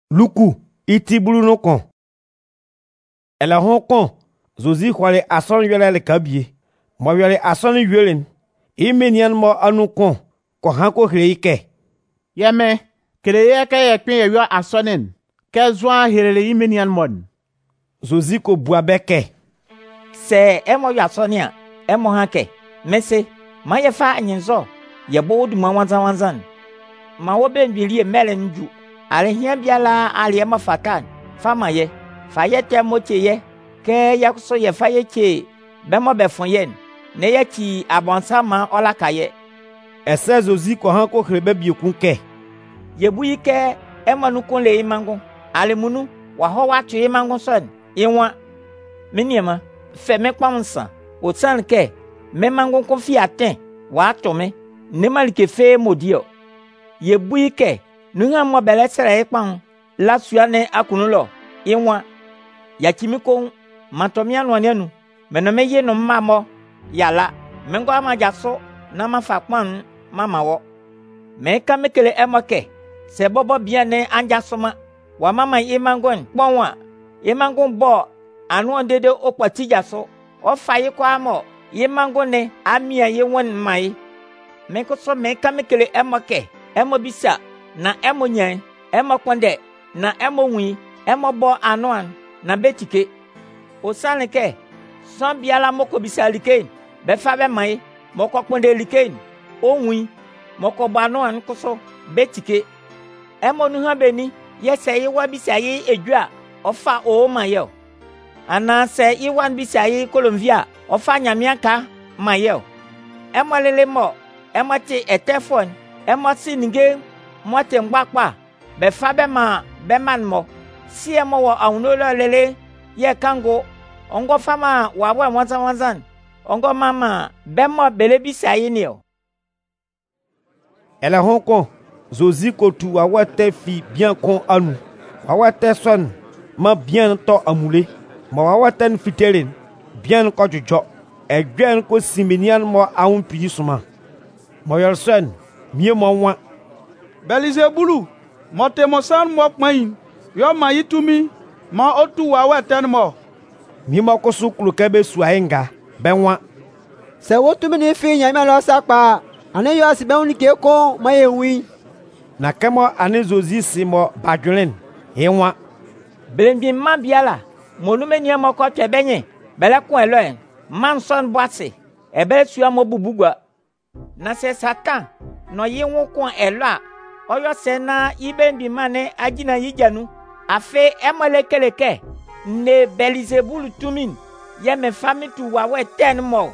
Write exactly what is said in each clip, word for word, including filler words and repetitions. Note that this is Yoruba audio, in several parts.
Luku iti bulu no kon. Ela hon kon. Zozi kwale ason yele le kabie. Mo yele ason yelen. Imenian mo anu kon. Ko hanko kreike. Yeme, kreye ke ye kwen yo asonen. Ke zwa hirele imenian mon. Zozi ko buabeke. Se emo yo asonia, emo hanke. Mese, ma ye fa anyinzo. Ye bo du ma wanzan wanzan. Ma wo ben bilie mele nju. Ale hia biala ale ma fakan. Fama ye. Fa ye te moche ye. Ke ya so ye fa ye che. Be mo be fon yen. Ne ye ti abonsa ma ola kaye. Ese Zozi ko hanko krebe bi kunke. Ye buyi ke ema nu kon le imango. Ale munu wa ho wa tu imango son. Inwa. Miniema fe me kwansa. O tsan ke me mango kon fi aten. Wa to me. Ne malike fe modio. Ye buyi ke nunga mo bele sere ekpan. La suane akunulo. Inwa. Ya kimiko matomia no anu. Menome ye no mamo. Yala. Mengo ama jaso na ma fakpan mama wo. Me ka mekele emoke. Se bobo bien ne anja soma. Wa mama imangon bonwa. Imangon bo anu ondede okpati jaso. O fayi kwa amo. Imangon ne amia ye won mai. Me ko so me ka mekele emoke. Emo bisa na emo nyen. Emo konde na emo wi. Emo bo anuan na betike. O sanke son biala moko bisa likein. Be fa be mai moko konde likein. O wi moko bo anuan koso betike. Emo nu ha beni yese yi wa bisa yi edwa ofa o mayo. Ana se yi wan bisa yi Colombia ofa nyamiaka mayo. Emo lele mo emo ti etefon emo sinige mo te ngbapa be fa be ma be man mo. Si emo wo awuno lele ye kango ongo fama wa wa wanzan wanzan ongo mama be mo bele bisa yi ni o. Ela hon kon. Zozi kotu wawate fi bien kon anu. Wawate son ma bien to amule. Ma wawate n fiteren bien ko jojo. E gwen ko simenian mo aun pi suma. Mo yor son mie mo wan. Belizebulu mo te mo san mo kmain. Yo ma yitumi ma otu wawate mo. Mi mo ko sukulu kebe suaenga benwa. Se wotumi ni fi nyame lo sakpa. Ane yo asibe unike ko ma yewi. Na kemo ane Zozi si mo badwelen. Enwa. Belembi man biala. Monu menye mo ko tebenye. Bele kon elo. Manson boase. Ebe suya mo bubugwa. Na se Satan. No ye won kon elo. Oyo se na ibendi mane ajina yijanu. Afe emole keleke. Ne Belizebulu tumin. Ye me fami tu wawe ten mo.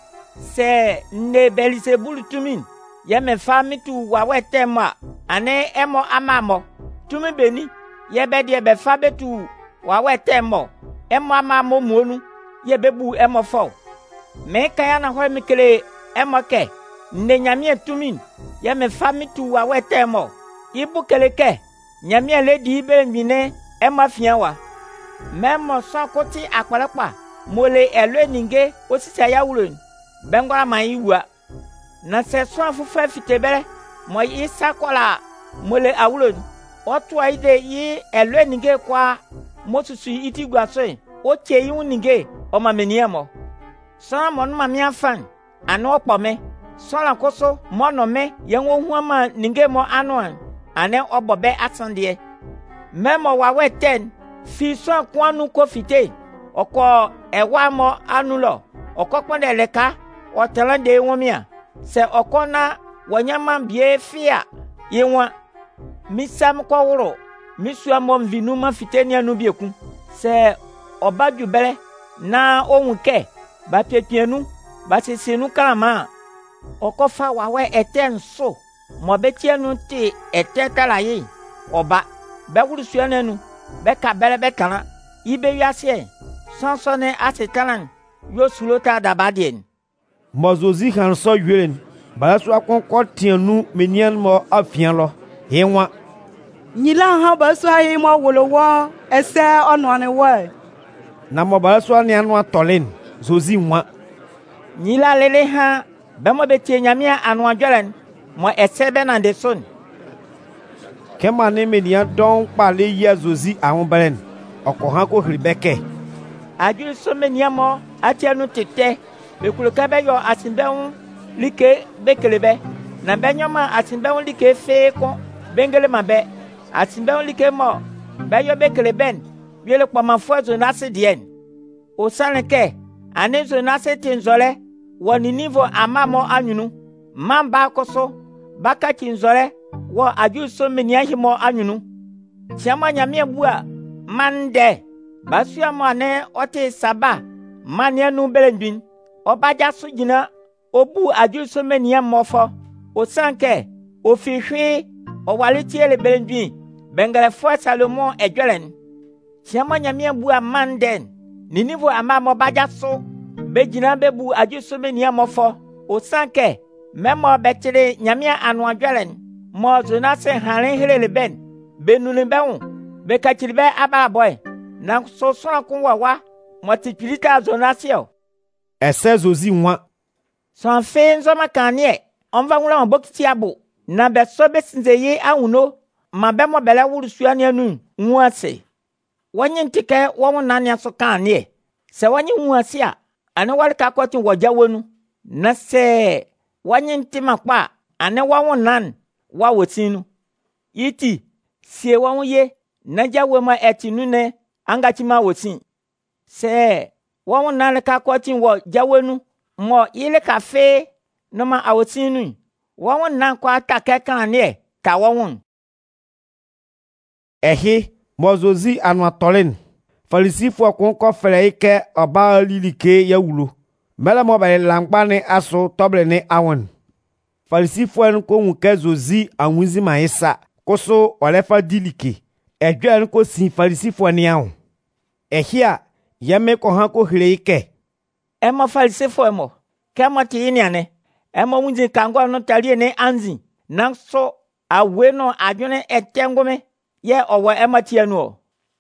Se ne Belizebulu tumin. Ye me fami tu wawe ten mo. Ane emo amamo. Tumi beni. Ye be die be fa betu wawe temo. Emo amamo monu. Ye bebu emo fo. Me kaya na ho mikele emo ke. Ne nyamie tumin. Ye me fami tu wawe temo. Ibu keleke. Nyamie le di ibe mine emo fianwa. Memo so koti akwalakpa. Mole elwe ninge osisi ayawulon. Bengora mayiwa. Na se so afufa fitebele. Mo isa kola mole awulon otu aide yi elwe nige kwa mosusu iti gwaso o che yi nige o ma meniamo so mo no ma mi afan anu opo me so la koso mo no me yen wo hu ma nige mo anu an ane obobe atande memo wa we ten fi so kwanu ko fite oko ewa mo anu lo oko pon leka o telande womia se oko na wanyama bie fia yenwa misam ko woro misua mom vinu ma fitenia no bieku se obadu bele na ohun ke ba pepienu ba sesenu kalama okofa wawe eten so mo betienu ti etetalaye oba be wuru suanenu be ka bele be kana ibe wiase sansone asetalan yo sulota dabadien Mo Zozi kan so yelen. Bala so akon ko tianu menian mo afian lo. Enwa. Nyila ha ba so ayi mo wolowo ese ono ne wo. Na mo bala so ane anu atolin. Zozi nwa. Nyila lele ha be mo betie nyamia anu adwelen mo ese be na de son. Kema ne menia don pa le ya Zozi awon belen. Oko han ko hribeke. Aju so menia mo atianu tete. Bekuluka be yo asimbe un like bekelebe. Na benyoma asimbe un like fe kon bengele mabe. Asimbe un like mo be yo bekeleben. Wiele kwa mafua zonase dien. Osaneke ane zonase tinzole woni nivo amamo anyunu. Mamba koso baka tinzole wo aju so menia himo anyunu. Tiama nyame bua mande basua mo ane ote saba mania nu belendwin obaja so gina obu aju so menia mofo osanke ofihwe owaletiele belendwin bengale fo Salomon edwelen. Tiama nyame bua manden ninivo amamo baja so bejina bebu aju so menia mofo osanke memo betire nyame anu adwelen mo zonase haren helele ben benunu bewu bekachiribe aba boy na so so akun wawa multiplicata zonasio Ese Zozi nwa son fe nzoma kanie onva nwula mbokiti abo na be so besinzeye awuno ma be mo bele wuru suani anu nwase wonye ntike wo nania so kanie se wonye nwase a ane wale ka kwati woja wonu na se wonye ntima kwa ane wawo nan wa wotinu yiti sie wawo ye na jawe ma etinu ne angachima wotin se wawo nan ka kwati wo jawenu mo ile ka fe no ma awotinu wawo nan kwa atake kan ne ka wawo Ehi mo Zozi anu atolen. Farisifo kon ko fere ike oba lilike ya wulo. Mela mo bale lankpa ne aso toble ne awon. Farisifo en ko nwuke Zozi anwizi ma isa. Koso olefa dilike. Edwe en ko sin farisifo ne awon. Ehia yeme ko han ko hire ike. Emo farisifo emo. Kemo ti ini ane. Emo munzi kango no talie ne anzi. Nang so awe no adwene etengome. Ye owo emo ti anu.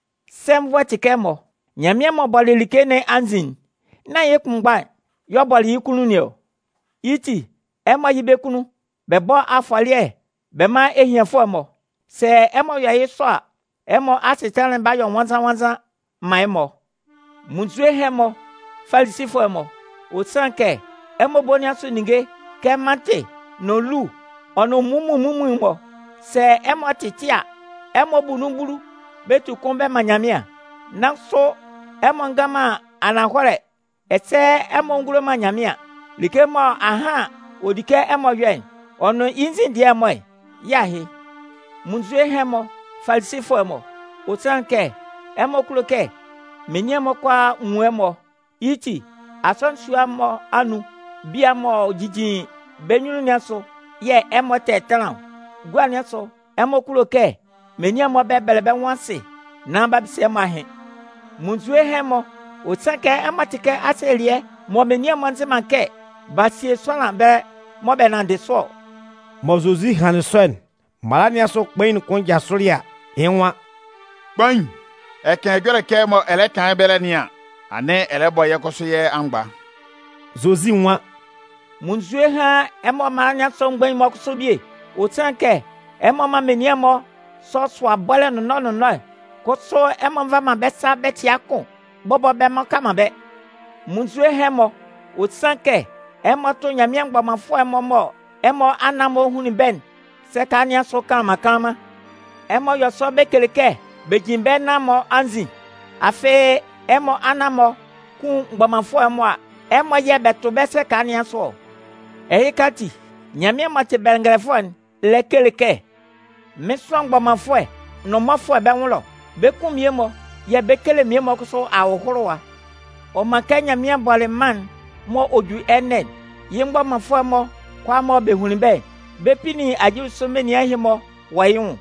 Sem wati kemo. Nyame mo bole like ne anzin. Na ye kumba. Yo bole yikunu ne o. Iti emo yibe kunu. Bebo afalie. Bema ehiafo emo. Se emo ya yeso a. Emo asitelen ba yo wanza wanza ma emo. Munzwe hemo. Farisifo emo. Osanke. Emo bonya so ninge. Kemante. No lu. Ono mumu mumu imo. Se emo titia. Emo bunuburu. Betu kombe manyamia. Nakso emo ngama anahore. Ese emo ngulo manyamia. Like mo aha. Odike emo yuen. Ono inzi di emo. Yahi. Munzwe hemo. Farisifo emo. Osanke. Emo kuloke. Menye mo kwa mwemo. Iti. Ason suwa mo anu. Bia mo jiji. Benyunu nyaso. Ye emo tetelan. Gwa nyaso. Emo kuloke. Menye mo bebelebe wansi. Namba bise mahe. Munzwe hemo. Osanke emo tike aselie. Mo menye mo nse manke. Basie swala be. Mo benande so. Mo Zozi hanson. Malania so kwen konja soria. Enwa. Bang. Eken egere ke mo ele kan bele nia. Ane ele boye koso ye angba. Zozi nwa. Munzwe ha emo malania so ngben mo koso bie. Osanke emo ma menye mo so swa bole no no no no. Koso emo va ma besa beti akon. Bobo be mo kama be. Munzwe hemo. Osanke emo to nyame ngba mafo emo mo. Emo anamo huni ben. Sekania so kama kama. Emo yo so bekeleke. Bejimbe na mo anzi. Afe emo anamo ku ngba mafo emo a. Emo ye beto bese kania so. Eyi kati. Nyame mate bengrefon lekeleke. Meswa ngba mafo e. No mafo be nwlo. Bekum yemo. Ye bekele miemo kuso awohorowa. O makanya mia bole man mo oju enen. Yengba mafo mo kwa mo behuni be. Bepini aji so meni ahimo wayun.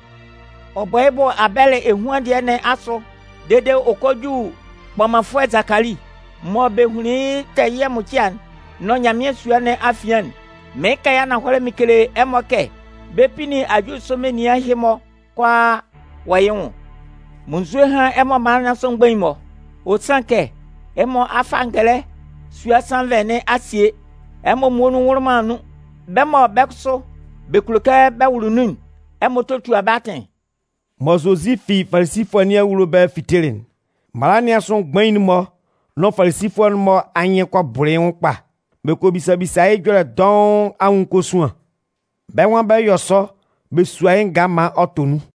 Oboyebo abele ehuade ne aso. Dede okoju bomafo Zakari. Mo behuni teye mukian. No nyame sua ne afian. Meka ya na hore mikele emoke. Bepini aji so meni ahimo kwa wayun. Munzwe ha emo mana so ngban mo. Osanke emo afangele sua sanve ne asie. Emo muonu wurmanu. Bemo bekso bekuluke bewulunun. Emo totu abaten. Mo Zozi fi Farisifo ni wulo be fitelen. Malania son gbain mo, no Farisifo mo anye kwa bure won pa. Be ko bisa bisa e jore don awun ko suan. Be wan be yo so, be suayen gama otonu.